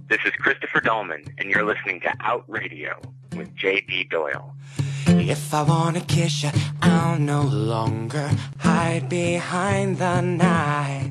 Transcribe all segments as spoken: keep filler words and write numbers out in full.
This is Christopher Dolman, and you're listening to Out Radio with J D. Doyle. If I wanna kiss you, I'll no longer hide behind the night.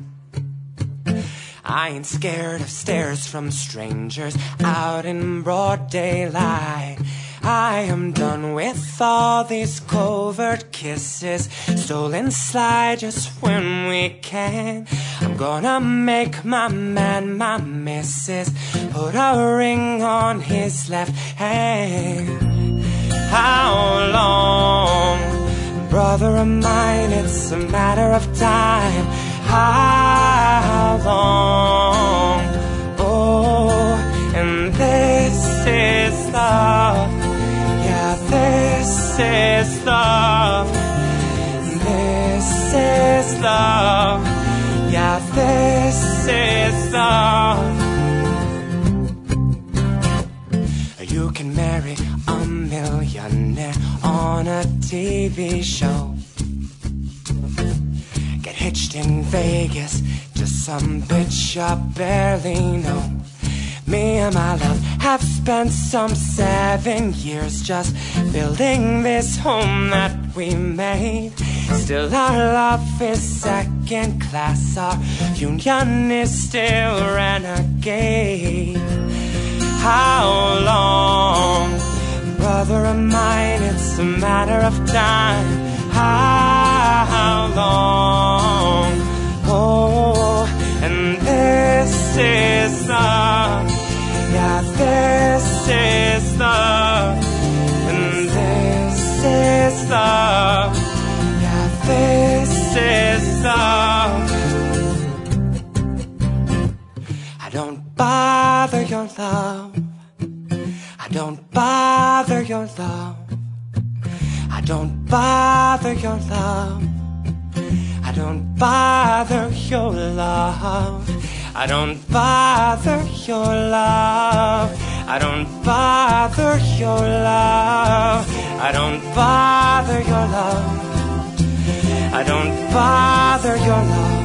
I ain't scared of stares from strangers out in broad daylight. I am done with all these covert kisses, stolen slide just when we can. I'm gonna make my man my missus, put a ring on his left hand. How long, brother of mine, it's a matter of time. How long, oh, and this is love. Yeah, this is love. This is love. Yeah, this is love. You can marry a millionaire on a T V show. Get hitched in Vegas to some bitch you barely know. Me and my love have spent some seven years just building this home that we made. Still our love is second class, our union is still renegade. How long, brother of mine, it's a matter of time. How long, oh, and this is love. Yeah, this is love. And this is love. Yeah, this is love. I don't bother your love. I don't bother your love. I don't bother your love. I don't bother your love. I don't bother your love. I don't bother your love. I don't bother your love. I don't bother your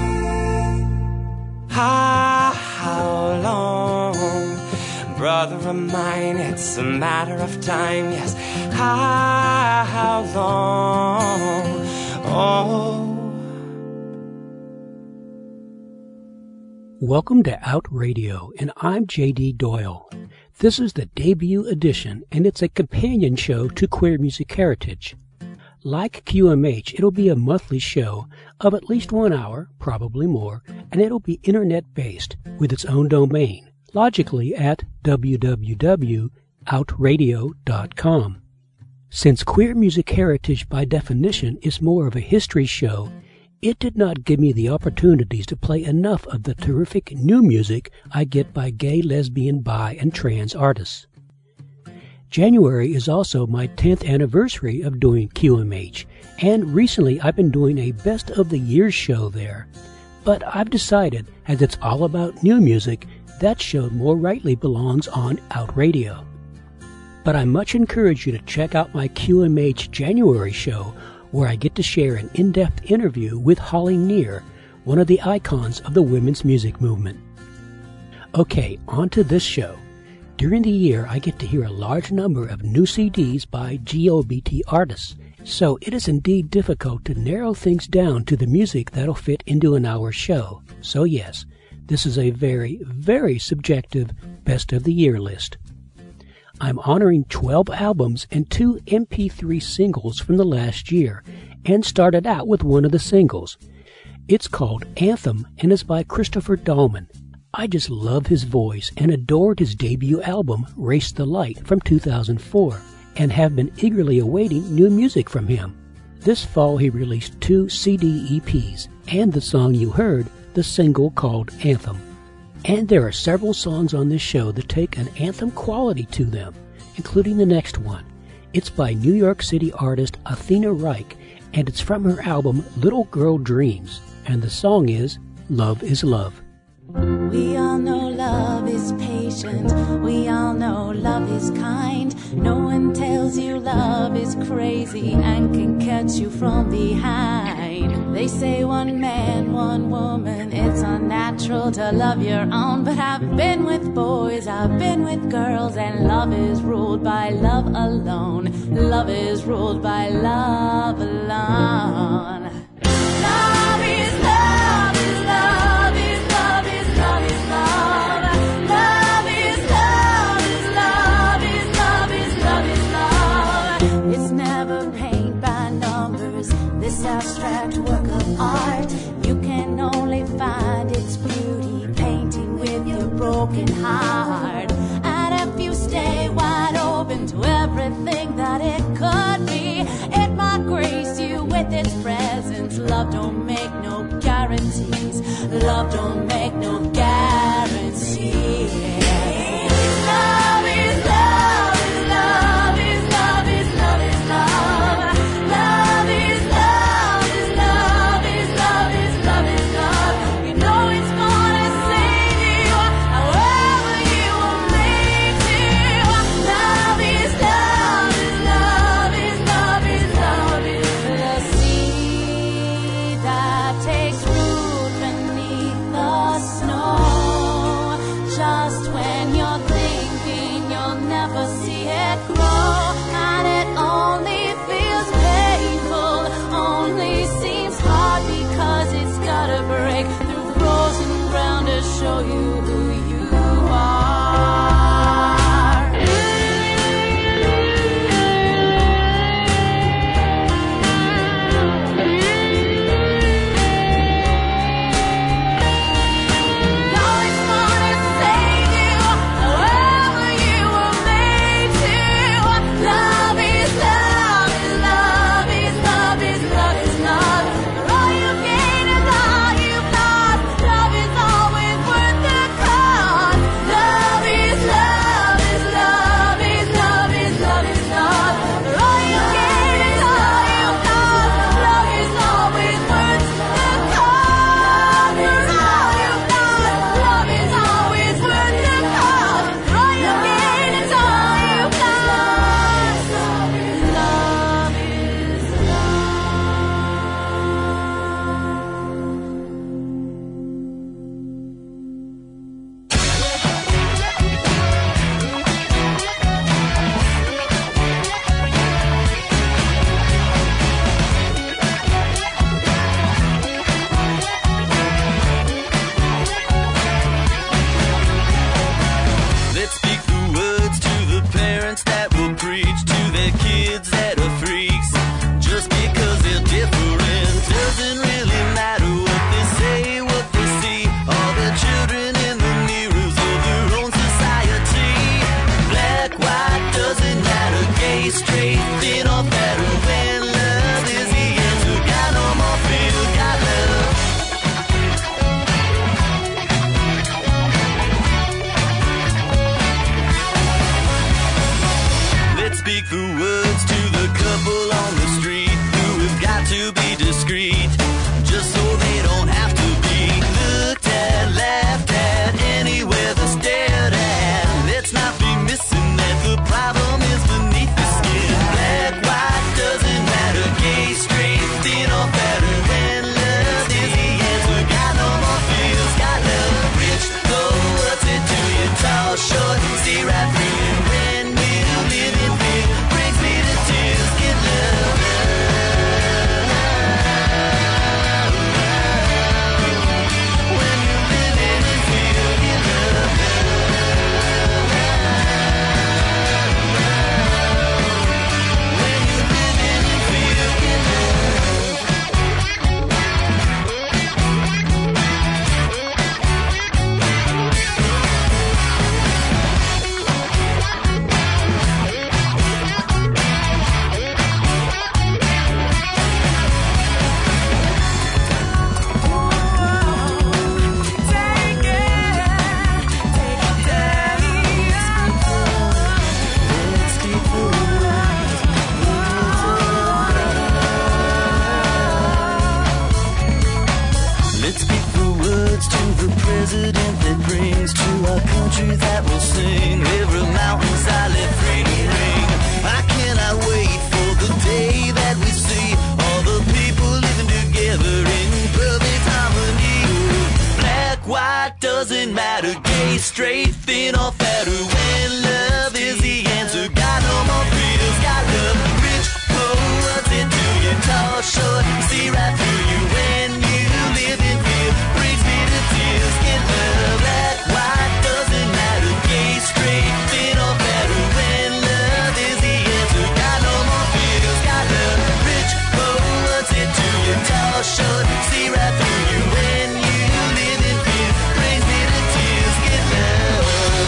love. How, how long, brother of mine, it's a matter of time, yes. How, how long, oh. Welcome to Out Radio, and I'm J D. Doyle. This is the debut edition, and it's a companion show to Queer Music Heritage. Like Q M H, it'll be a monthly show of at least one hour, probably more, and it'll be internet-based with its own domain, logically at w w w dot out radio dot com. Since Queer Music Heritage by definition is more of a history show, it did not give me the opportunities to play enough of the terrific new music I get by gay, lesbian, bi, and trans artists. January is also my tenth anniversary of doing Q M H, and recently I've been doing a Best of the Year show there. But I've decided, as it's all about new music, that show more rightly belongs on Out Radio. But I much encourage you to check out my Q M H January show, where I get to share an in-depth interview with Holly Near, one of the icons of the women's music movement. Okay, on to this show. During the year, I get to hear a large number of new C Ds by G O B T artists, so it is indeed difficult to narrow things down to the music that'll fit into an hour show. So yes, this is a very, very subjective Best of the Year list. I'm honoring twelve albums and two M P three singles from the last year, and started out with one of the singles. It's called Anthem and is by Christopher Dolman. I just love his voice and adored his debut album, Race the Light, from two thousand four, and have been eagerly awaiting new music from him. This fall he released two C D E Ps, and the song you heard, the single called Anthem. And there are several songs on this show that take an anthem quality to them, including the next one. It's by New York City artist Athena Reich, and it's from her album Little Girl Dreams, and the song is Love is Love. We all know love is patient, we all know love is kind. No tells you love is crazy and can catch you from behind. They say one man, one woman, it's unnatural to love your own. But I've been with boys, I've been with girls, and love is ruled by love alone. Love is ruled by love alone. Love is love is love is love is love is love. Love is love is love is love is love is love. It's never paint by numbers, this abstract work of art. You can only find its beauty painting with your broken heart. And if you stay wide open to everything that it could be, it might grace you with its presence. Love don't make no guarantees. Love don't make no guarantees. Love is love is love is love is love is love. Love is love is love is love is love is love. You know it's gonna save you, however you will make to. Love is love is love is love is love is the seed that takes root beneath the snow. Just when you're thinking you'll never see it grow, and it only feels painful, only seems hard because it's gotta break through frozen ground to show you who you are. Now it's gonna save you, however you were made to. Love is love is love is love is love is love. All you gain is all you've lost. Love is always worth the cost. Love is love is love is love is love is love. All you gain is all you've lost. Love is always worth the cost. For all you've lost, love is always worth the cost. All you gain is all you've lost. Love is love is Let's speak the words to the parents that will preach to their kids that are freaks. Just because they're different doesn't really matter what they say, what they see. All their children in the mirrors of their own society. Black, white, doesn't matter. Gay, straight, thin or fatter. When love is the answer, got no more fear, got love. Let's speak the words to the couple on the street who have got to be discreet, just so they don't have to be looked at, laughed at, anywhere they're stared at. Let's not be missing that the problem is beneath the skin. Black, white, doesn't matter. Gay, straight, thin or fatter. When love is the answer, got no more fears, got love. Rich, low, what's it to you? Tall, short, see right through you. When you live in fear, brings me to tears, get love. When you're living in fear, get love. When you're living in fear, get love. Let's speak the words to the president that brings to our country that will sing every mountainside let freedom ring. I cannot wait for the day that we see all the people living together doesn't matter. Gay, straight, thin or fat, when love is the answer. Got no more fears, got love. Rich, poor, what's it to you? Tall, short, see right through you. When you live in fear, brings me to tears. Get love, black, white, doesn't matter. Gay, straight, thin or fat, when love is the answer. Got no more fears, got love. Rich, poor, what's it to you? Tall, short, see right through you. When you live in fear, brings me to tears. Get love.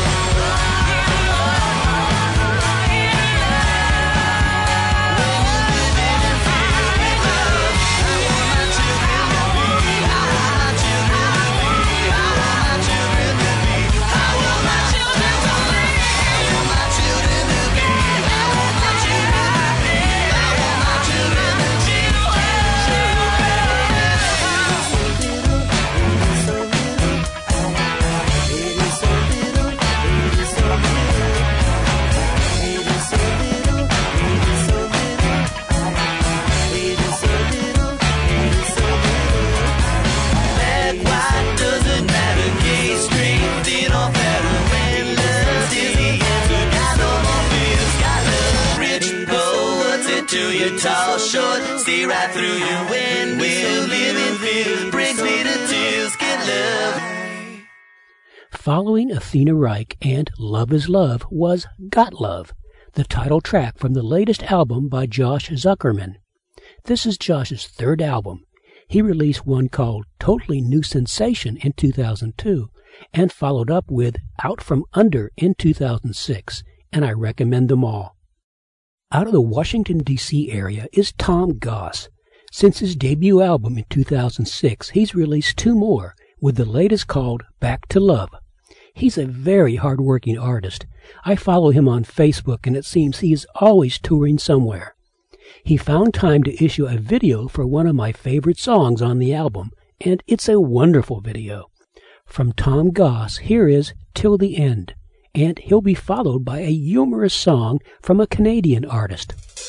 Tall, short, see right through you. When we'll live in fear, brings me to tears. Get love. Following Athena Reich and Love is Love was Got Love, the title track from the latest album by Josh Zuckerman. This is Josh's third album. He released one called Totally New Sensation in two thousand two and followed up with Out From Under in two thousand six, and I recommend them all. Out of the Washington, D C area is Tom Goss. Since his debut album in two thousand six, he's released two more, with the latest called Back to Love. He's a very hard-working artist. I follow him on Facebook, and it seems he is always touring somewhere. He found time to issue a video for one of my favorite songs on the album, and it's a wonderful video. From Tom Goss, here is Till the End, and he'll be followed by a humorous song from a Canadian artist.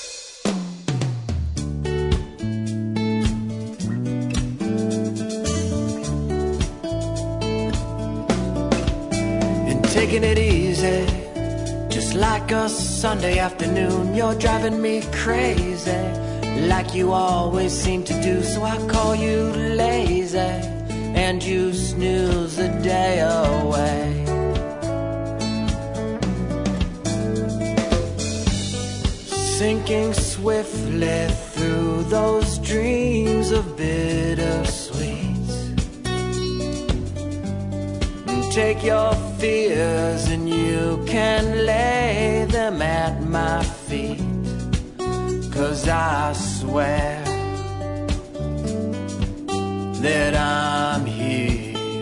And taking it easy, just like a Sunday afternoon. You're driving me crazy, like you always seem to do. So I call you lazy, and you snooze the day away. Sinking swiftly through those dreams of bittersweets. Take your fears and you can lay them at my feet. 'Cause I swear that I'm here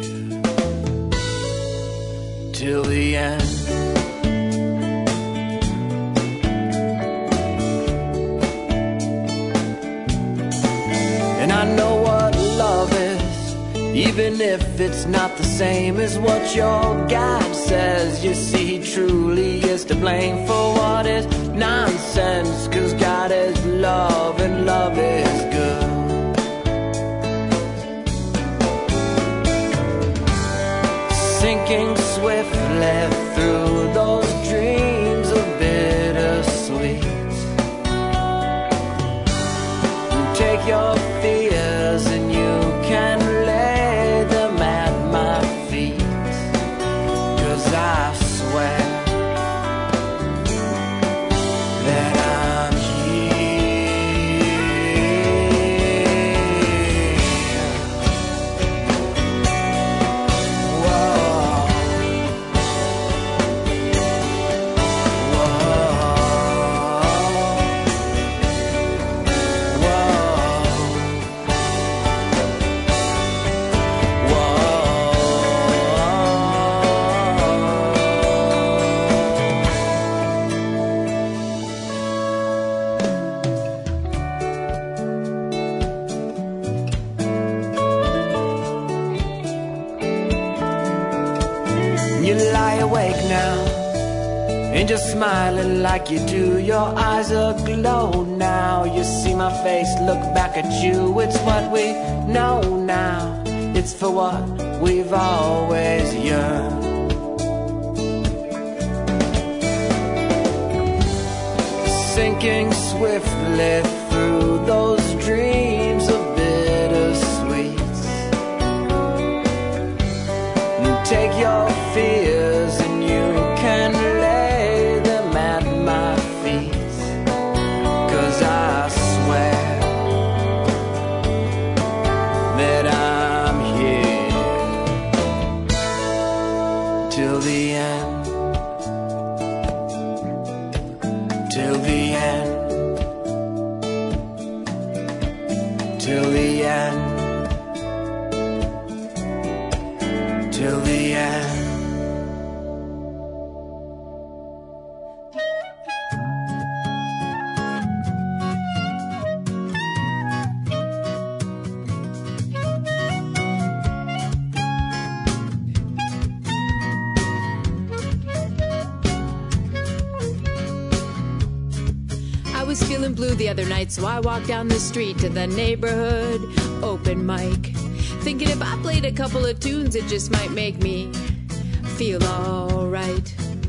till the end. And I know what love is, even if it's not the same as what your God says. You see, he truly is to blame for what is nonsense. 'Cause God is love and love is good. Sinking swiftly through those dreams of bittersweet. Take your fears and you can lay them at my feet. 'Cause I swear that I'm here. Whoa. You lie awake now, and you're smiling like you do. Your eyes are aglow now. You see my face look back at you. It's what we know now. It's for what we've always yearned. Sinking swiftly through those dreams of bittersweets. Take your fears and you can lay them at my feet. 'Cause I swear that I'm here till the end. Till the end, till the end, till the end. Feeling blue the other night, so I walked down the street to the neighborhood open mic, thinking if I played a couple of tunes it just might make me feel alright.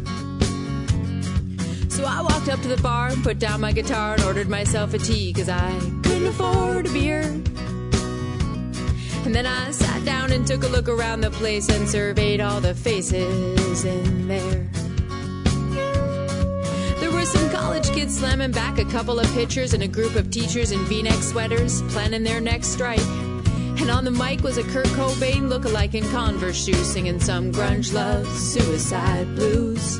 So I walked up to the bar and put down my guitar and ordered myself a tea, 'cause I couldn't afford a beer. And then I sat down and took a look around the place and surveyed all the faces in there. Some college kids slamming back a couple of pitchers and a group of teachers in V-neck sweaters planning their next strike. And on the mic was a Kurt Cobain lookalike in Converse shoes singing some grunge love suicide blues.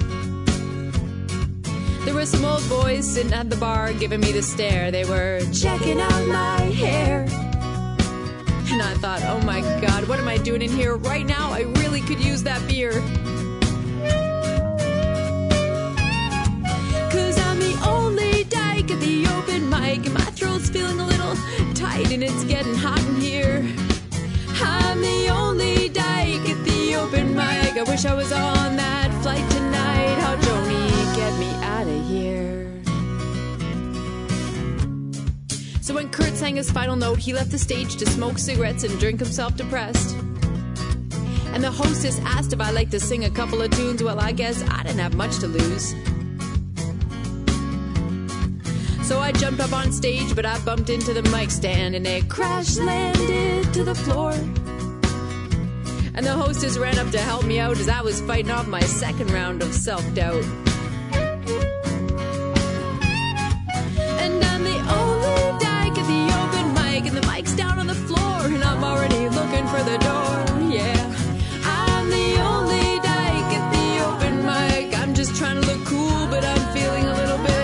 There were some old boys sitting at the bar giving me the stare. They were checking out my hair. And I thought, oh my God, what am I doing in here right now? I really could use that beer. At the open mic, and my throat's feeling a little tight, and it's getting hot in here. I'm the only dyke at the open mic. I wish I was on that flight tonight. How Joni, get me out of here. So when Kurt sang his final note, he left the stage to smoke cigarettes and drink himself depressed. And the hostess asked if I liked to sing a couple of tunes. Well, I guess I didn't have much to lose. So I jumped up on stage, but I bumped into the mic stand and it crash landed to the floor. And the hostess ran up to help me out as I was fighting off my second round of self-doubt. And I'm the only dyke at the open mic, and the mic's down on the floor, and I'm already looking for the door. Yeah, I'm the only dyke at the open mic. I'm just trying to look cool, but I'm feeling a little bit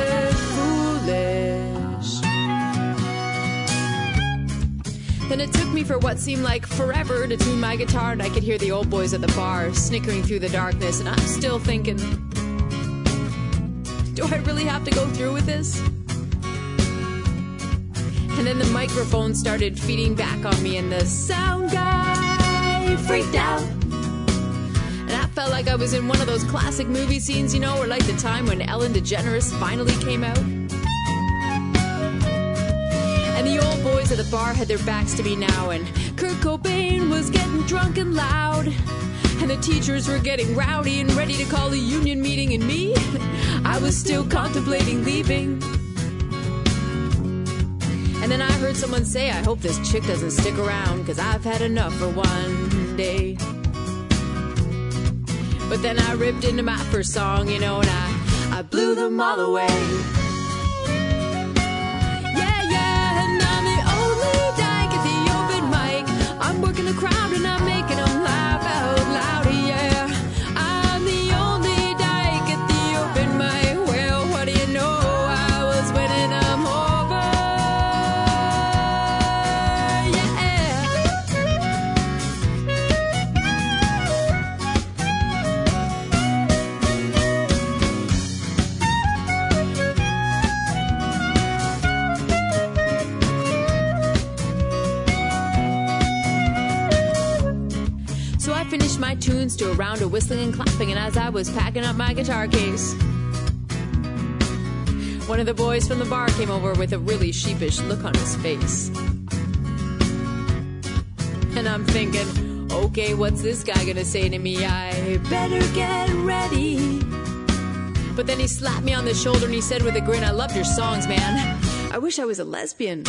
Then it took me for what seemed like forever to tune my guitar, and I could hear the old boys at the bar snickering through the darkness, and I'm still thinking, do I really have to go through with this? And then the microphone started feeding back on me, and the sound guy freaked out. And I felt like I was in one of those classic movie scenes, you know, or like the time when Ellen DeGeneres finally came out. And the old boys at the bar had their backs to me now, and Kurt Cobain was getting drunk and loud, and the teachers were getting rowdy and ready to call a union meeting, and me, I was still contemplating leaving. And then I heard someone say, I hope this chick doesn't stick around, 'cause I've had enough for one day. But then I ripped into my first song, you know, and I, I blew them all away. Working the crowd and I'm making them laugh out loud, yeah. I'm the only dyke at the open mic. Well, what do you know? I was winning them over, finished my tunes to a round of whistling and clapping, and as I was packing up my guitar case, one of the boys from the bar came over with a really sheepish look on his face. And I'm thinking, Okay, what's this guy gonna say to me? I better get ready. But then he slapped me on the shoulder and he said with a grin, I loved your songs, man. I wish I was a lesbian.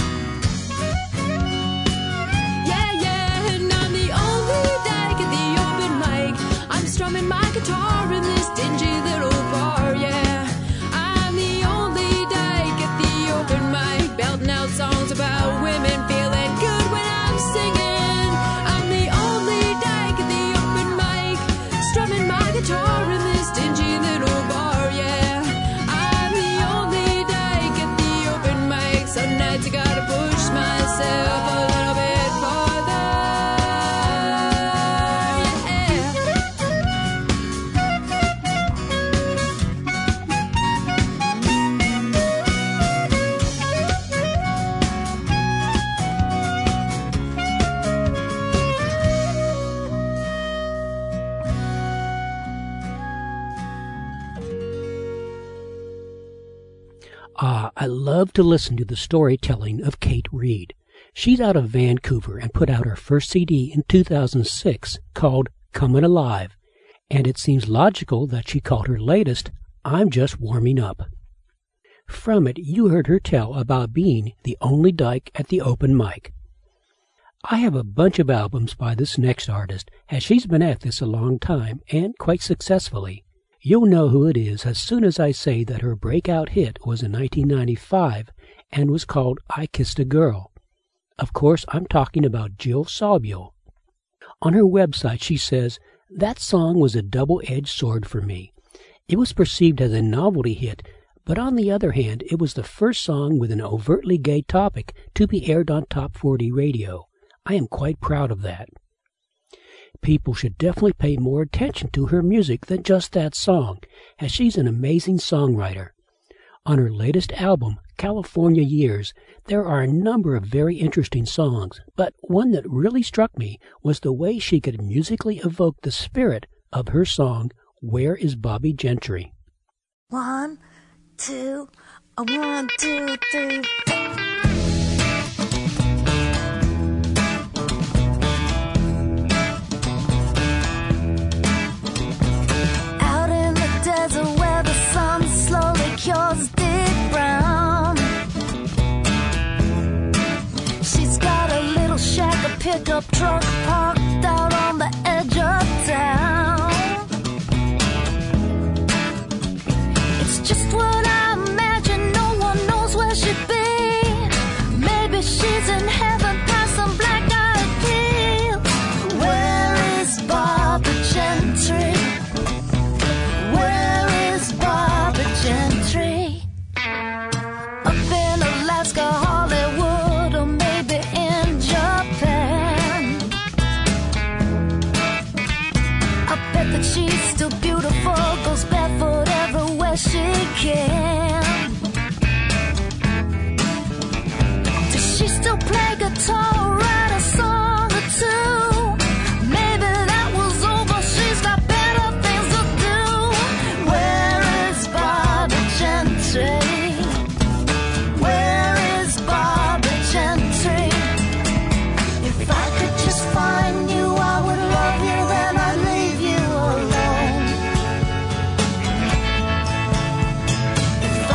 Yeah, yeah, and I'm the only dyke at the open mic. I'm strumming my guitar in this dingy little bar, yeah. I'm the only dyke at the open mic, belting out songs about women feeling good when I'm singing. I'm the only dyke at the open mic, strumming my guitar in this dingy little bar, yeah. I'm the only dyke at the open mic. Some nights I gotta push myself a little bit farther, yeah. Ah, I love to listen to the storytelling of Kate Reid. She's out of Vancouver and put out her first C D in two thousand six called Comin' Alive, and it seems logical that she called her latest I'm Just Warming Up. From it, you heard her tell about being the only dyke at the open mic. I have a bunch of albums by this next artist, as she's been at this a long time and quite successfully. You'll know who it is as soon as I say that her breakout hit was in nineteen ninety-five and was called I Kissed a Girl. Of course, I'm talking about Jill Solbuel. On her website, she says, that song was a double-edged sword for me. It was perceived as a novelty hit, but on the other hand, it was the first song with an overtly gay topic to be aired on Top forty radio. I am quite proud of that. People should definitely pay more attention to her music than just that song, as she's an amazing songwriter. On her latest album, California Years, there are a number of very interesting songs, but one that really struck me was the way she could musically evoke the spirit of her song, Where is Bobby Gentry? One, two, a one, two, three, four. Cures deep brown. She's got a little shack, a pickup truck parked out on the edge of town. It's just what I imagine, no one knows where she'd be. Maybe she's in heaven past some black-eyed peas. Where is Bobby Gentry? Where is Bobby Gentry? Up in Alaska, Hollywood, or maybe in Japan. I bet that she's still beautiful, goes barefoot everywhere she can. Does she still play guitar or write a song or two? Maybe that was over, she's got better things to do. Where is Bobby Gentry? Where is Bobby Gentry? If I could just find you, I would love you, then I'd leave you alone. If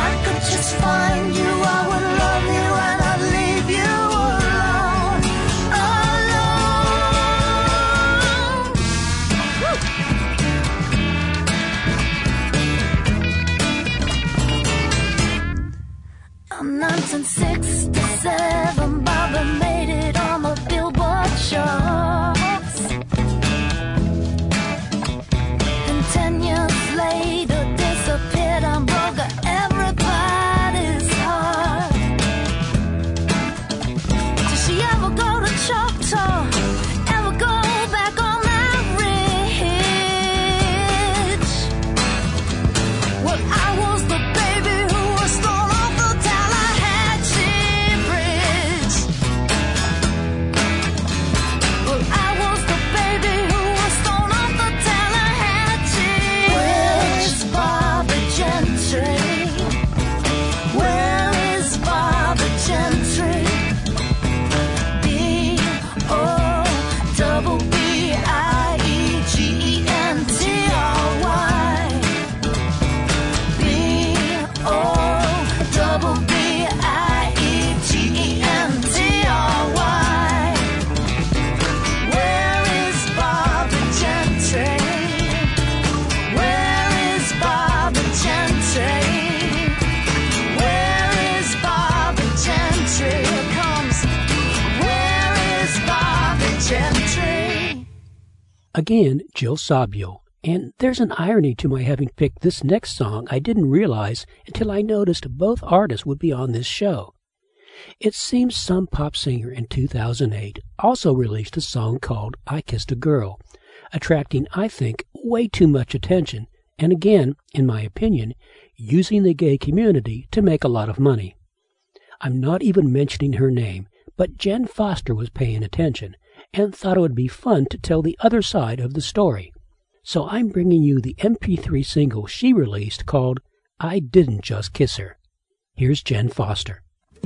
Again, Jill Sabio. And there's an irony to my having picked this next song I didn't realize until I noticed both artists would be on this show. It seems some pop singer in two thousand eight also released a song called I Kissed a Girl, attracting, I think, way too much attention, and again, in my opinion, using the gay community to make a lot of money. I'm not even mentioning her name, but Jen Foster was paying attention and thought it would be fun to tell the other side of the story. So I'm bringing you the M P three single she released called I Didn't Just Kiss Her. Here's Jen Foster.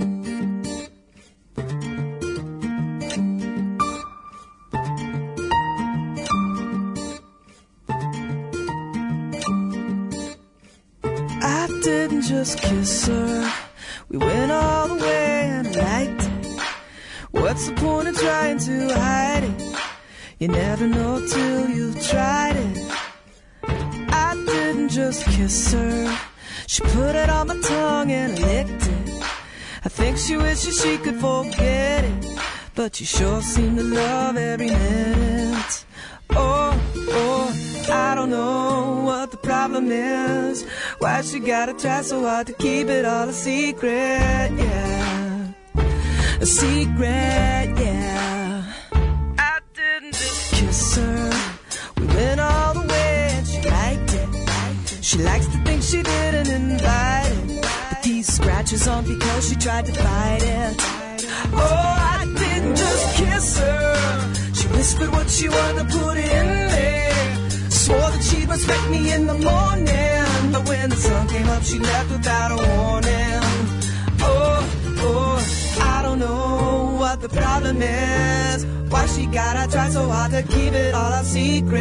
I didn't just kiss her, we went all the way and I liked it. What's the point of trying to hide it? You never know till you've tried it. I didn't just kiss her, she put it on my tongue and licked it. I think she wishes she could forget it, but you sure seem to love every minute. Oh, oh, I don't know what the problem is, why she gotta try so hard to keep it all a secret, yeah. A secret, yeah. I didn't just kiss her, we went all the way and she liked it. She likes to think she didn't invite it, but these scratches on because she tried to fight it. Oh, I didn't just kiss her, she whispered what she wanted to put in there. Swore that she'd respect me in the morning, but when the sun came up she left without a warning. Oh, oh, I don't know what the problem is, why she gotta try so hard to keep it all a secret,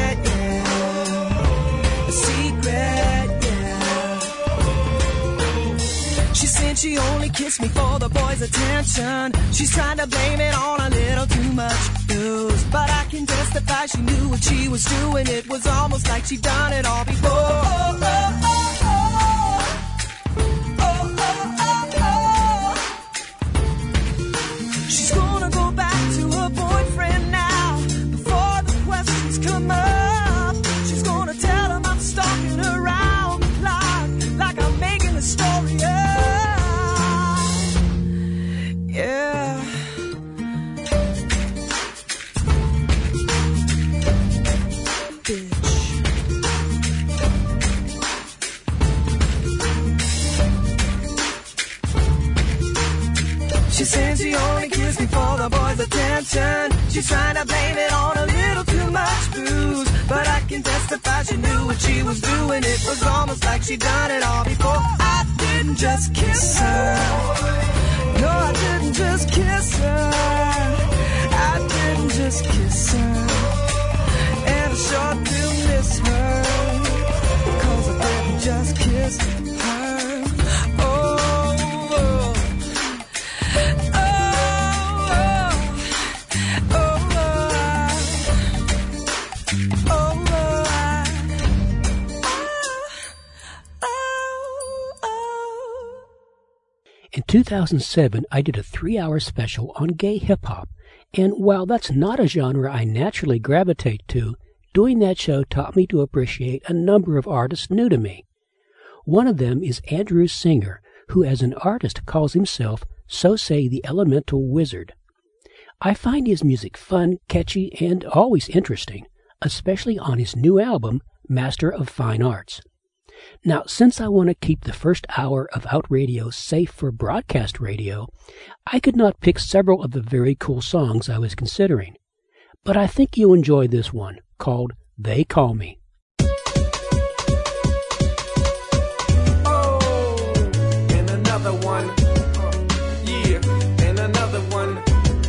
yeah. A secret, yeah. She's saying she only kissed me for the boys' attention. She's trying to blame it on a little too much booze, but I can testify she knew what she was doing. It was almost like she'd done it all before. Oh, oh, oh. She's gonna go back to her boyfriend now, before the questions come up. She's gonna tell him I'm stalking her around the clock, like I'm making a story up. Yeah. Bitch. She says she only kissed me for the boys' attention. She's trying to blame it on a little too much booze, but I can testify she knew what she was doing. It was almost like she'd done it all before. I didn't just kiss her, no, I didn't just kiss her, I didn't just kiss her, and I sure do miss her, 'cause I didn't just kiss her. Oh, oh. In two thousand seven, I did a three-hour special on gay hip-hop, and while that's not a genre I naturally gravitate to, doing that show taught me to appreciate a number of artists new to me. One of them is Andrew Singer, who as an artist calls himself So Say the Elemental Wizard. I find his music fun, catchy, and always interesting, especially on his new album, Master of Fine Arts. Now, since I want to keep the first hour of Out Radio safe for broadcast radio, I could not pick several of the very cool songs I was considering. But I think you'll enjoy this one, called They Call Me. Oh, and another one. Yeah, and another one.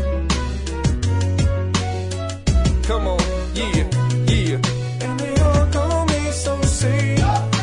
Come on, yeah, yeah. And they all call me So Say.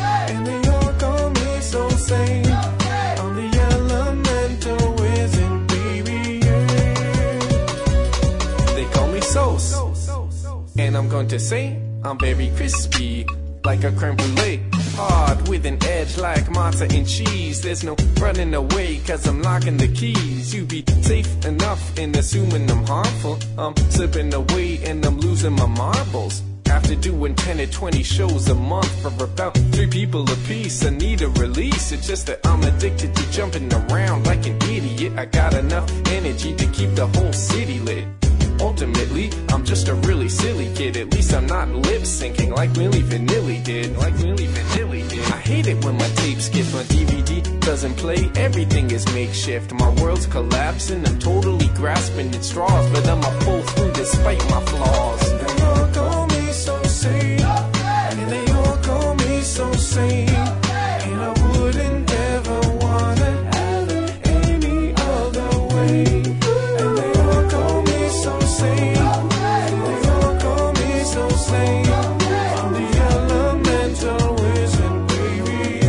I'm the elemental wizard, baby, yeah. They call me Sauce, and I'm going to say I'm very crispy, like a creme brulee. hard with an edge like matzo and cheese. There's no running away cause I'm locking the keys. You be safe enough in assuming I'm harmful. I'm slipping away and I'm losing my marbles. After doing ten or twenty shows a month for about three people a piece, I need a release. It's just that I'm addicted to jumping around like an idiot. I got enough energy to keep the whole city lit. Ultimately, I'm just a really silly kid. At least I'm not lip syncing like Milli Vanilli did. Like Milli Vanilli did. I hate it when my tape skips, my D V D doesn't play. Everything is makeshift. My world's collapsing. I'm totally grasping at straws, but I'ma pull through despite my flaws. They all call me so sane, and they all call me so sane, and I wouldn't ever wanna have it any other way. And they all call me so sane, and they all call me so sane. I'm the elemental wizard, baby,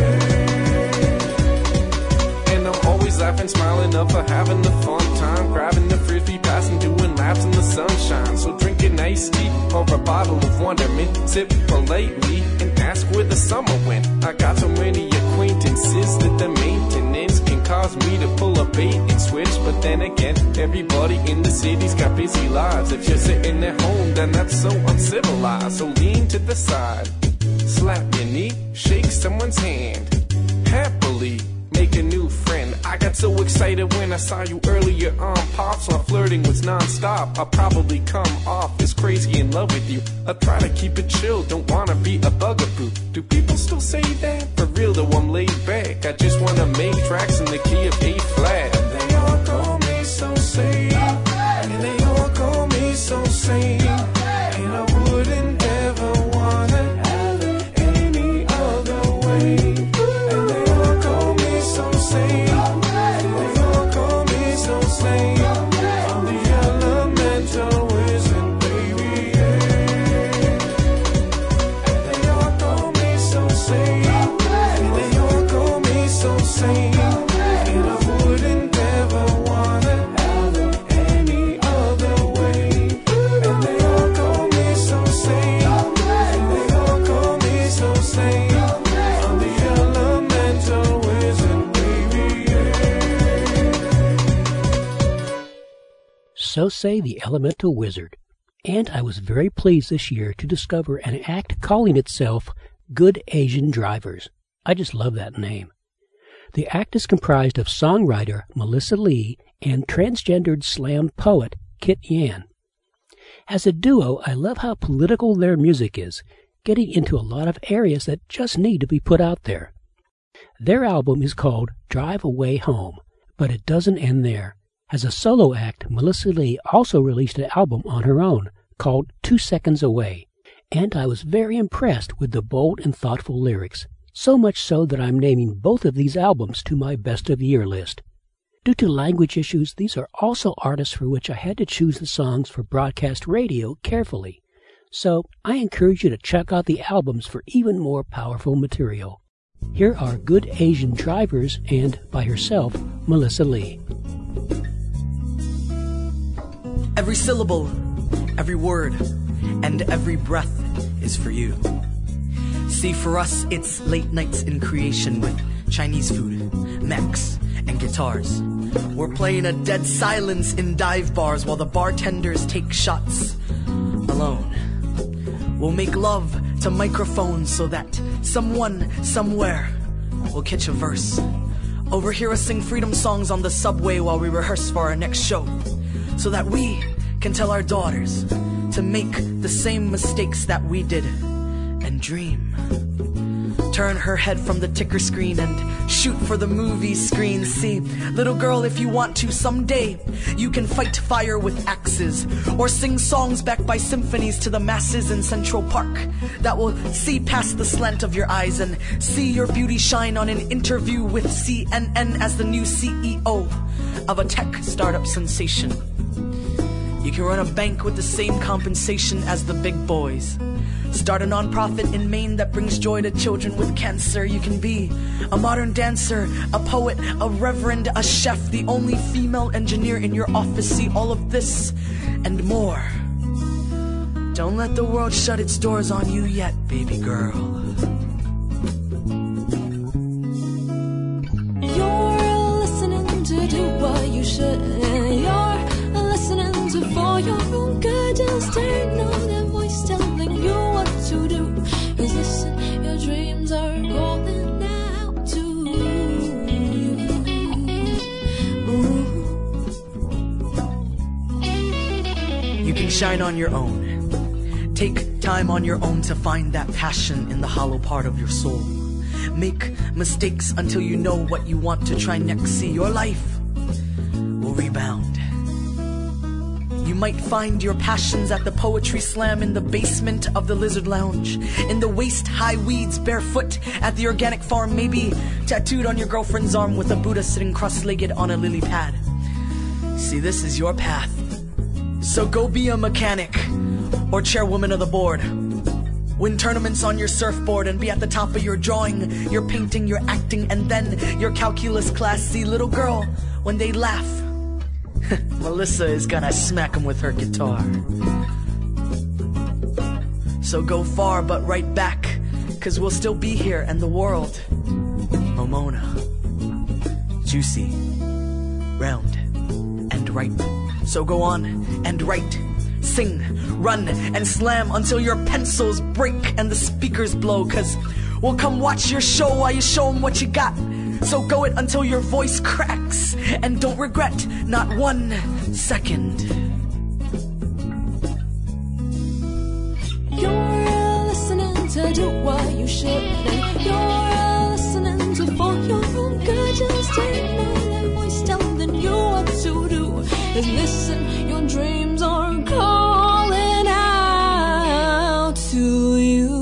yeah. And I'm always laughing, smiling up for having the fun time, grabbing the frisbee, passing, doing laps in the sunshine. So drink an iced tea or a bottle of Wondermint, sip politely and ask where the summer went. I got so many acquaintances that the maintenance can cause me to pull a bait and switch. But then again, everybody in the city's got busy lives. If you're sitting at home, then that's so uncivilized. So lean to the side, slap your knee, shake someone's hand, happily make a new friend. I got so excited when I saw you earlier on Pops. While flirting was non-stop, I'll probably come off as crazy in love with you. I try to keep it chill, don't wanna be a bugaboo. Do people still say that? For real though, I'm laid back. I just wanna make tracks in the key of A flat. They all call me so sane, and they all call me so sane, and I wouldn't ever wanna have it any other way. And they all call me so sane, and they all call me so sane. I'm the elemental wizard, baby, yeah. And they all call me so sane, and they all call me so sane, and I wouldn't ever wanna have it any other way. And they all call me so sane, and they all call me so sane. I'm the elemental wizard, baby, yeah. So say the Elemental Wizard. And I was very pleased this year to discover an act calling itself Good Asian Drivers. I just love that name. The act is comprised of songwriter Melissa Lee and transgendered slam poet Kit Yan. As a duo, I love how political their music is, getting into a lot of areas that just need to be put out there. Their album is called Drive Away Home, but it doesn't end there. As a solo act, Melissa Lee also released an album on her own called Two Seconds Away, and I was very impressed with the bold and thoughtful lyrics, so much so that I'm naming both of these albums to my best of year list. Due to language issues, these are also artists for which I had to choose the songs for broadcast radio carefully, so I encourage you to check out the albums for even more powerful material. Here are Good Asian Drivers and, by herself, Melissa Lee. Every syllable, every word, and every breath is for you. See, for us, it's late nights in creation with Chinese food, mechs, and guitars. We're playing a dead silence in dive bars while the bartenders take shots alone. We'll make love to microphones so that someone, somewhere, will catch a verse. Overhear us sing freedom songs on the subway while we rehearse for our next show, so that we can tell our daughters to make the same mistakes that we did and dream. Turn her head from the ticker screen and shoot for the movie screen. See, little girl, if you want to, someday you can fight fire with axes, or sing songs backed by symphonies to the masses in Central Park that will see past the slant of your eyes and see your beauty shine on an interview with C N N as the new C E O of a tech startup sensation. You can run a bank with the same compensation as the big boys. Start a nonprofit in Maine that brings joy to children with cancer. You can be a modern dancer, a poet, a reverend, a chef, the only female engineer in your office. See all of this and more. Don't let the world shut its doors on you yet, baby girl. shine on your own. Take time on your own to find that passion in the hollow part of your soul. Make mistakes until you know what you want to try next. See, your life will rebound. You might find your passions at the poetry slam, in the basement of the Lizard Lounge, in the waist-high weeds, barefoot at the organic farm, maybe tattooed on your girlfriend's arm with a Buddha sitting cross-legged on a lily pad. See, this is your path. So go be a mechanic or chairwoman of the board. Win tournaments on your surfboard and be at the top of your drawing, your painting, your acting, and then your calculus class. See, little girl, when they laugh, Melissa is gonna smack them with her guitar. So go far, but right back, 'cause we'll still be here, and the world, Momona, juicy, round, and ripe. So go on and write, sing, run, and slam until your pencils break and the speakers blow, 'cause we'll come watch your show while you show 'em what you got. So go it until your voice cracks, and don't regret not one second. You're listening to do what you should, and you're listening to for your own good. Just take my voice telling you what to do. Is listen, your dreams are calling out to you.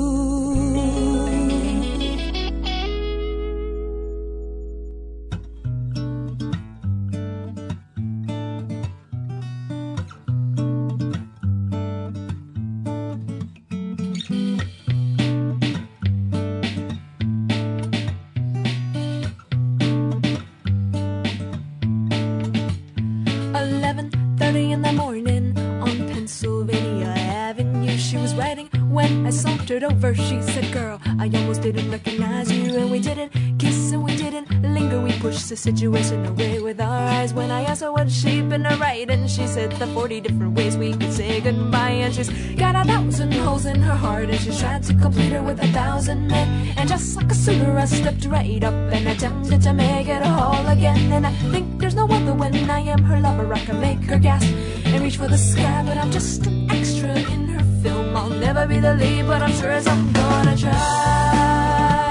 eleven thirty in the morning on Pennsylvania Avenue. She was writing when I sauntered over. She said, girl, I almost didn't recognize you. And we didn't kiss and we didn't linger. We pushed the situation away with our eyes. When I asked her what she'd been writing, she said the forty different ways we could say goodbye. And she's got a thousand holes in her heart, and she's tried to complete her with a thousand men. And just like a suitor, I stepped right up and attempted to make it whole again. And I think there's no other when I am her lover. I can make her gasp and reach for the sky, but I'm just an extra in her film. I'll never be the lead, but I'm sure as I'm gonna try.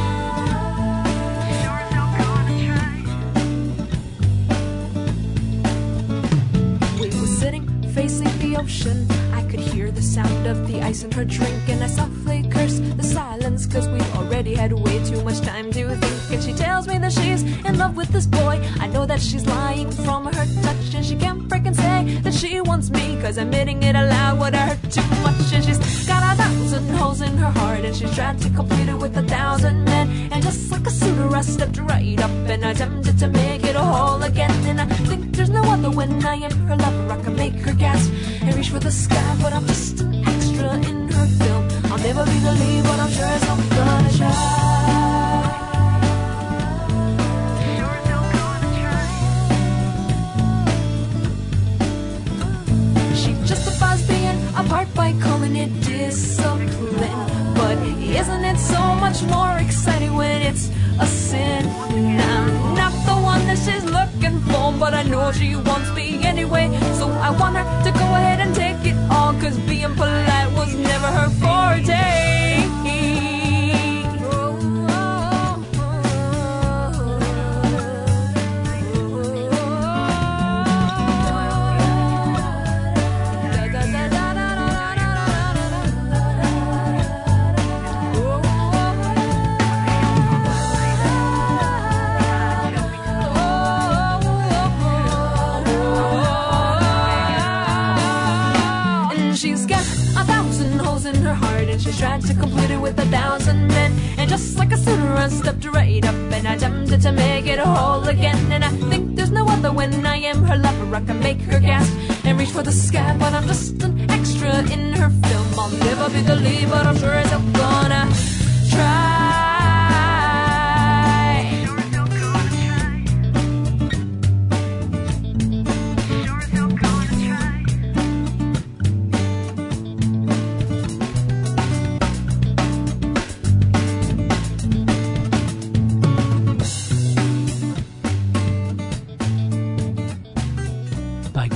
Sure as I'm gonna try. We were sitting facing the ocean. I could hear the sound of the ice in her drink, and I softly cursed the silence, 'cause we'd already had way too much time to think. And she tells me that she's in love with this boy. I know that she's lying from her touch, and she can't freaking say that she wants me, 'cause admitting it aloud would hurt too much. And she's got a thousand holes in her heart, and she's tried to complete it with a thousand men. And just like a suitor, I stepped right up and attempted to make it whole again. And I think there's no other when I am her lover. I can make her gasp and reach for the sky, but I'm just an extra in her film. I'll never be the lead, but I'm sure as I'm gonna try. Apart by calling it discipline, but isn't it so much more exciting when it's a sin? I'm not the one that she's looking for, but I know she wants me anyway. So I want her to go ahead and take it all, 'cause being polite was never her forte. She tried to complete it with a thousand men, and just like a suitor, I stepped right up and I attempted to make it whole again. And I think there's no other when I am her lover. I can make her gasp and reach for the sky, but I'm just an extra in her film. I'll never be the lead, but I'm sure as I'm gonna try.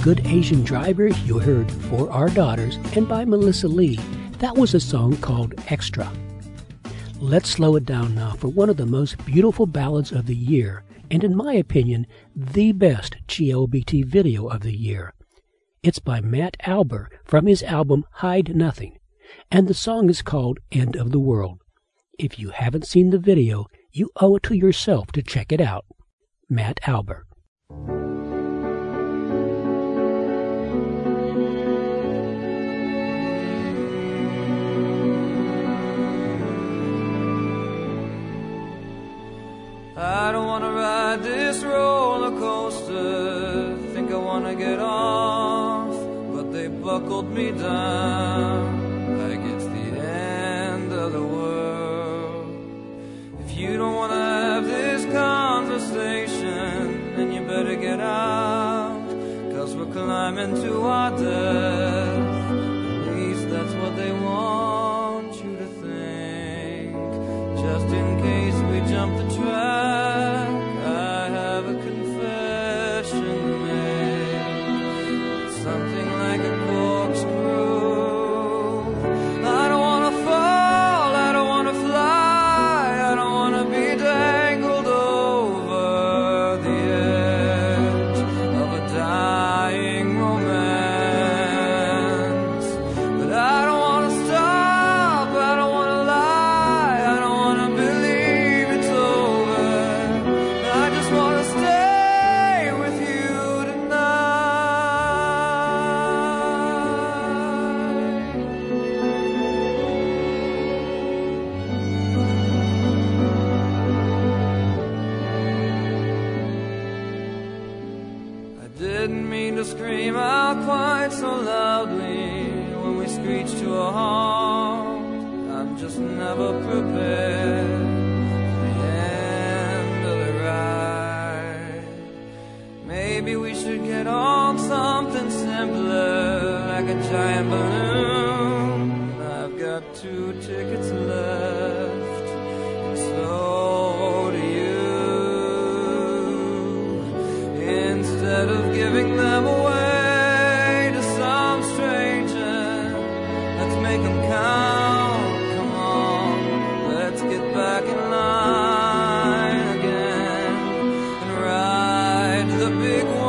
Good Asian Driver, you heard For Our Daughters, and by Melissa Lee. That was a song called Extra. Let's slow it down now for one of the most beautiful ballads of the year, and in my opinion, the best G L B T video of the year. It's by Matt Alber from his album Hide Nothing, and the song is called End of the World. If you haven't seen the video, you owe it to yourself to check it out. Matt Alber. I don't want to ride this roller coaster, think I want to get off, but they buckled me down like it's the end of the world. If you don't want to have this conversation, then you better get out, 'cause we're climbing to our death. At least that's what they want you to think. Just in case we jump the track, I have a confession to make. It's something like a corkscrew. I don't want to fall, I don't want to fly, I don't want to be dangled over the edge of a dying romance. But I don't want to stop, I don't want to lie, I don't want to believe it's over. I just want to stay with you tonight. I didn't mean to scream out quite so loudly when we screeched to a halt. I'm just never prepared for the end of the ride. Maybe we should get on something simpler, like a giant balloon. I've got two tickets left, and so do you. Instead of giving them away to some stranger, let's make them count. Come on, let's get back in line again and ride the big one.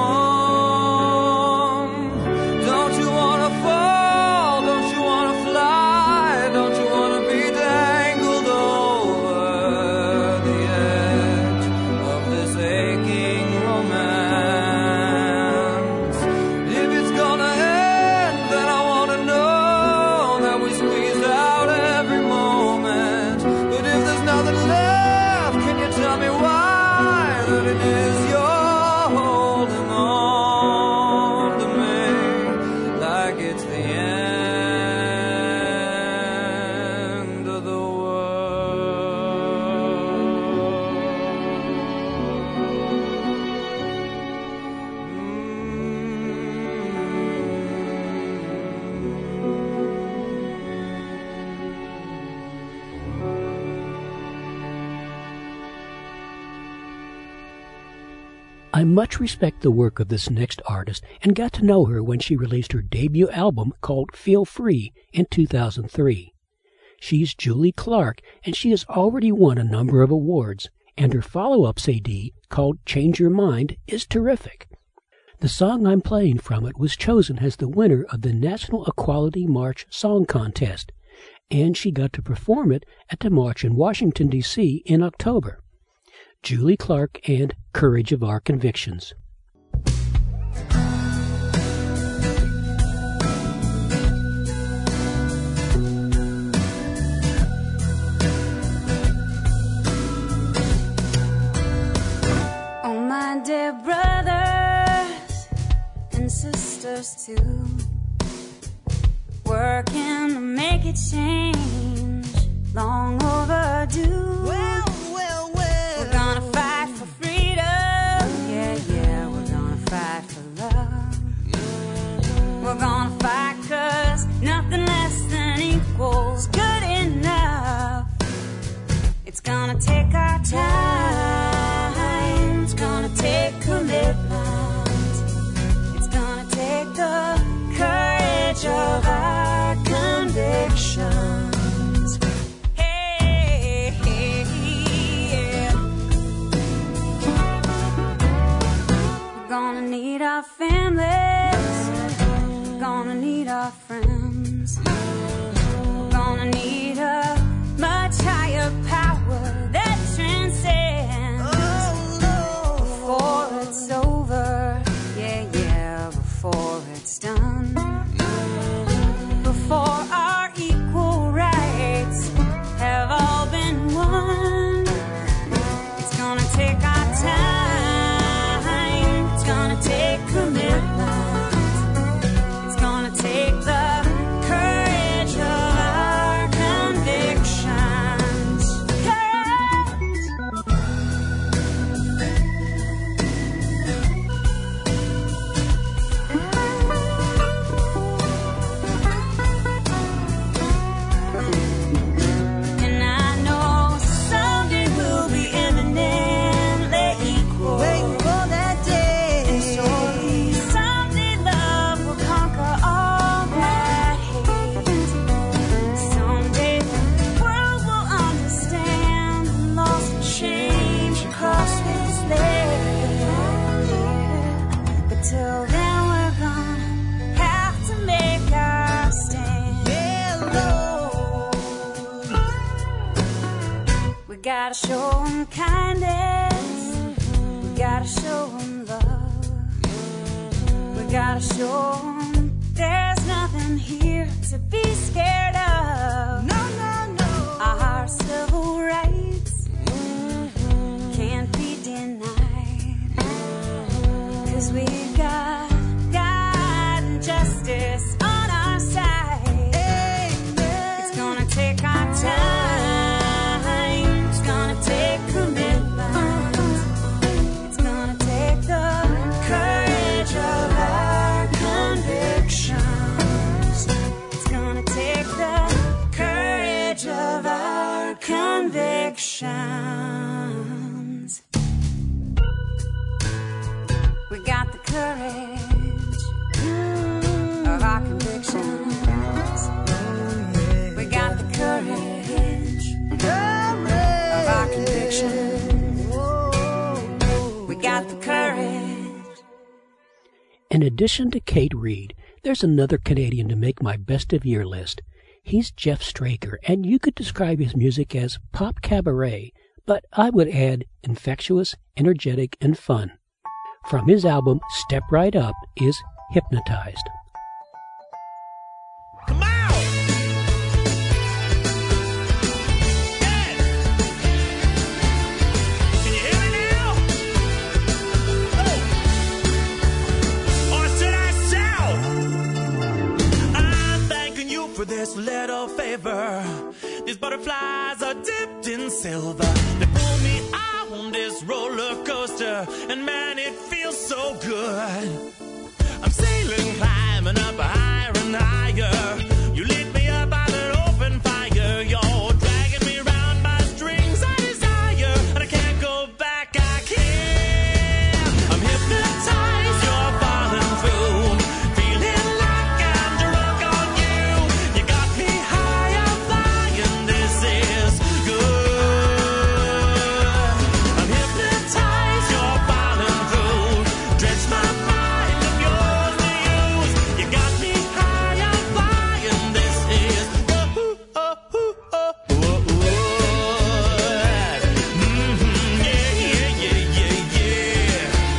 Don't you want to fall? Don't you want to fly? Don't you want to be dangled over the edge of this aching romance? If it's gonna end, then I want to know that we squeezed out every moment. But if there's nothing left, can you tell me why that it is you're holding on to me like it's the end of the I much respect the work of this next artist and got to know her when she released her debut album called Feel Free in two thousand three. She's Julie Clark, and she has already won a number of awards, and her follow-up C D called Change Your Mind is terrific. The song I'm playing from it was chosen as the winner of the National Equality March Song Contest, and she got to perform it at the march in Washington, D C in October. Julie Clark and Courage of Our Convictions. Oh, my dear brothers and sisters too, working to make it change, long overdue. Well, well, well, we're gonna fight for freedom. Yeah, yeah, we're gonna fight for love. We're gonna fight 'cause nothing less than equals good enough. It's gonna take our time. It's gonna take commitment. It's gonna take gotta show 'em kindness. We gotta show 'em love. We gotta show 'em there's nothing here to be scared of. No, no, no. Our civil rights can't be denied. 'Cause we got God and justice on our side. Amen. It's gonna take our time. It's gonna take commitment. It's gonna take the courage of our convictions. It's gonna take the courage of our convictions. We got the courage of our convictions. We got the courage of our convictions. We got the courage. In addition to Kate Reid, there's another Canadian to make my best of year list. He's Jeff Straker, and you could describe his music as pop cabaret, but I would add infectious, energetic, and fun. From his album Step Right Up is Hypnotized. Come on! Can you hear me now? Oh. Or should I shout? I'm thanking you for this little favor. These butterflies are dipped in silver. They pull me on this roller coaster, and man, it feels so good. I'm sailing, climbing up higher and higher. You lead me up on an open fire. You're dragging me round by strings I desire, and I can't go back, I can't. I'm hypnotized, you're falling through, feeling like I'm drunk on you. You got me high, I'm flying, this is good. I'm hypnotized, you're falling through, drench my mind of yours to use. You got me high, I'm flying, this is oh, oh, oh, oh, oh, oh. Mm-hmm, yeah, yeah, yeah, yeah, yeah.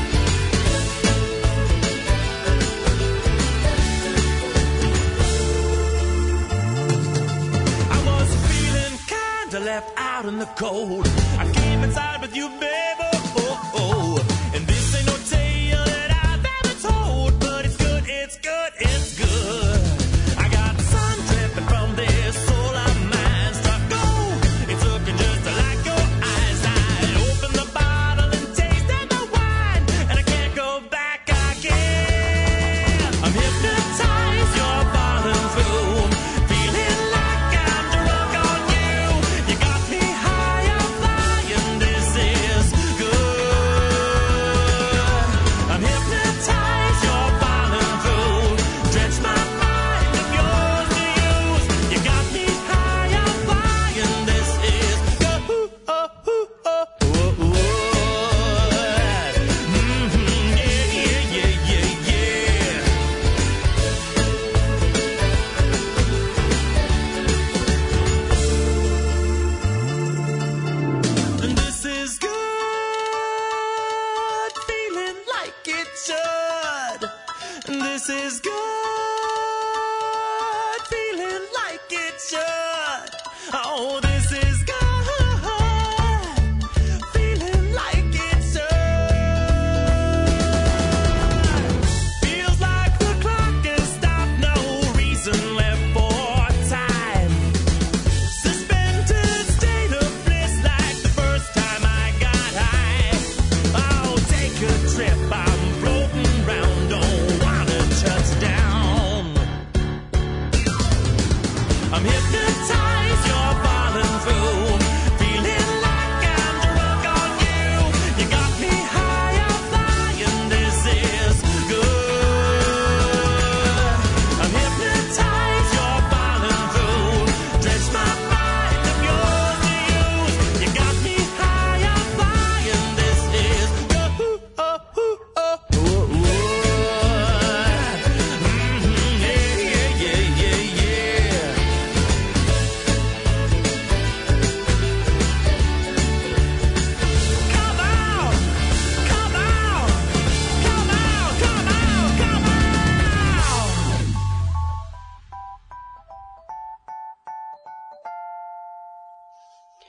I was feeling kinda left out in the cold. I came inside with you, baby. Oh, oh. And this ain't no tale that I've ever told, but it's good, it's good, it's good. I got the sun dripping from this soul of mine. Struck gold, it's looking just like your eyes. I opened the bottle and tasted the wine, and I can't go back, I can't. I'm hypnotized, you're falling through, feeling like I'm drunk on you. You got me high, I'm flying, this is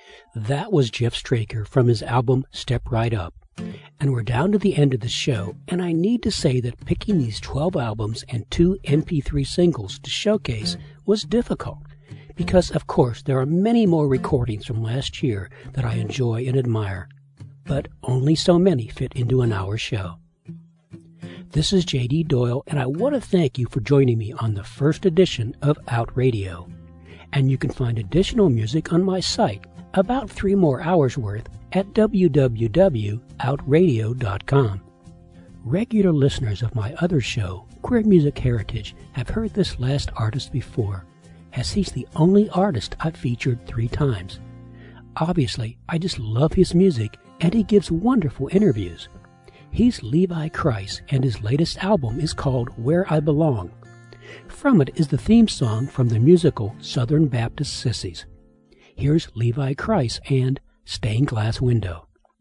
That was Jeff Straker from his album Step Right Up. And we're down to the end of the show, and I need to say that picking these twelve albums and two M P three singles to showcase was difficult, because of course there are many more recordings from last year that I enjoy and admire, but only so many fit into an hour show. This is J D Doyle, and I want to thank you for joining me on the first edition of Out Radio. And you can find additional music on my site, about three more hours worth, at w w w dot out radio dot com. Regular listeners of my other show, Queer Music Heritage, have heard this last artist before, as he's the only artist I've featured three times. Obviously, I just love his music, and he gives wonderful interviews. He's Levi Christ, and his latest album is called Where I Belong. From it is the theme song from the musical Southern Baptist Sissies. Here's Levi Christ and Stained Glass Window.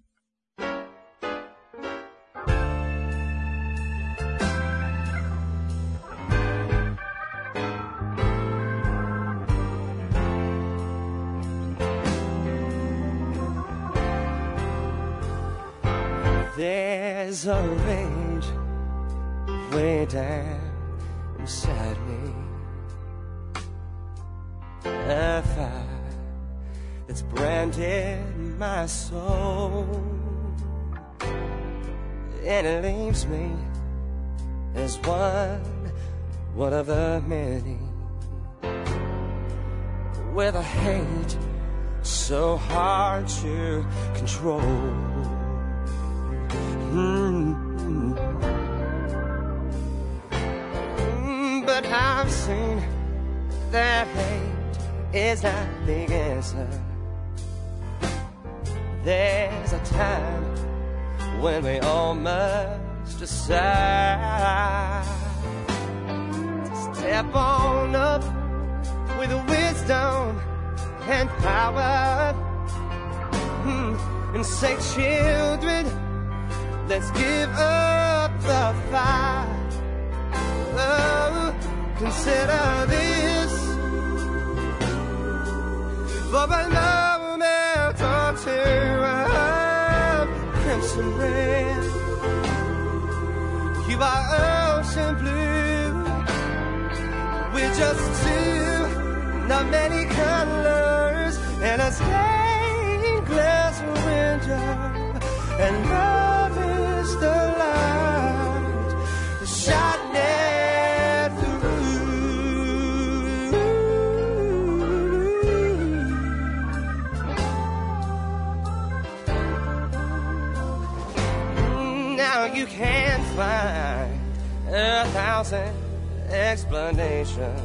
There's a rage way down inside me, a fire that's branded my soul, and it leaves me as one, one of the many, with a hate so hard to control. Mm-hmm. Mm, but I've seen that hate is not the answer. There's a time when we all must decide to step on up with wisdom and power, mm, and say, children, let's give up the fight. Oh, consider this for a moment or two. Crimson red, you are ocean blue. We're just two, not many colors, and a stained glass window, and love is the light shining through. Now you can find a thousand explanations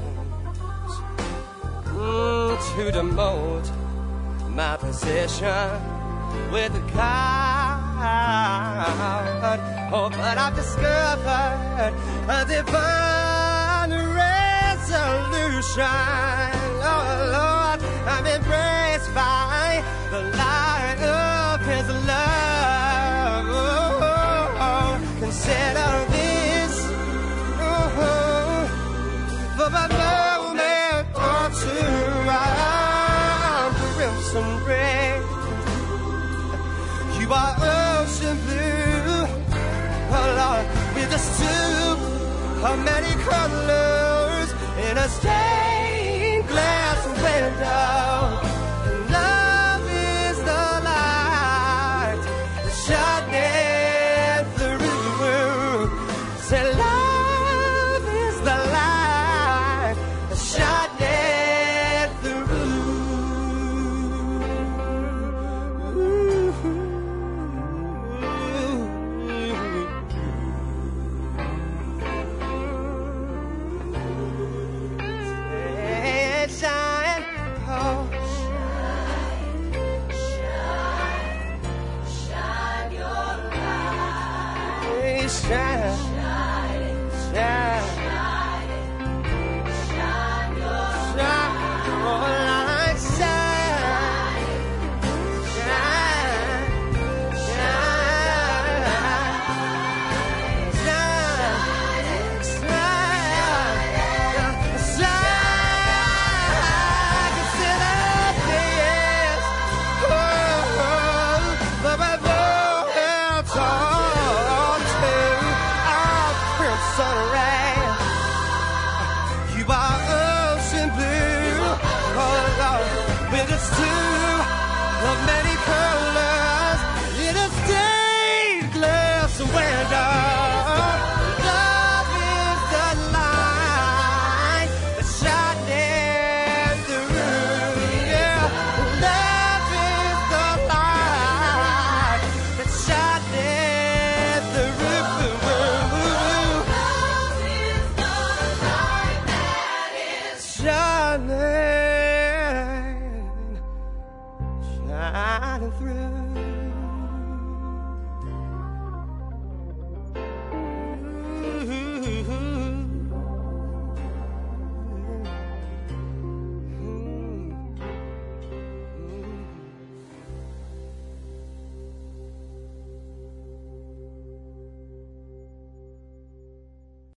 mm, to demote my position with a God. Oh, but I've discovered a divine resolution. Oh, Lord, I'm embraced by the light of His love. Oh, oh, oh. Consider this oh, for a moment or two. I'm crimson red, you are ocean blue. Oh Lord, we're just two of many colors in a stained glass window. And love is the light shining through. Say love is the light shining through. Shine, oh. Shine, shine, shine your light. Shine, shine, shine, shine your light. Shine, shine, shine, shine, shine. name.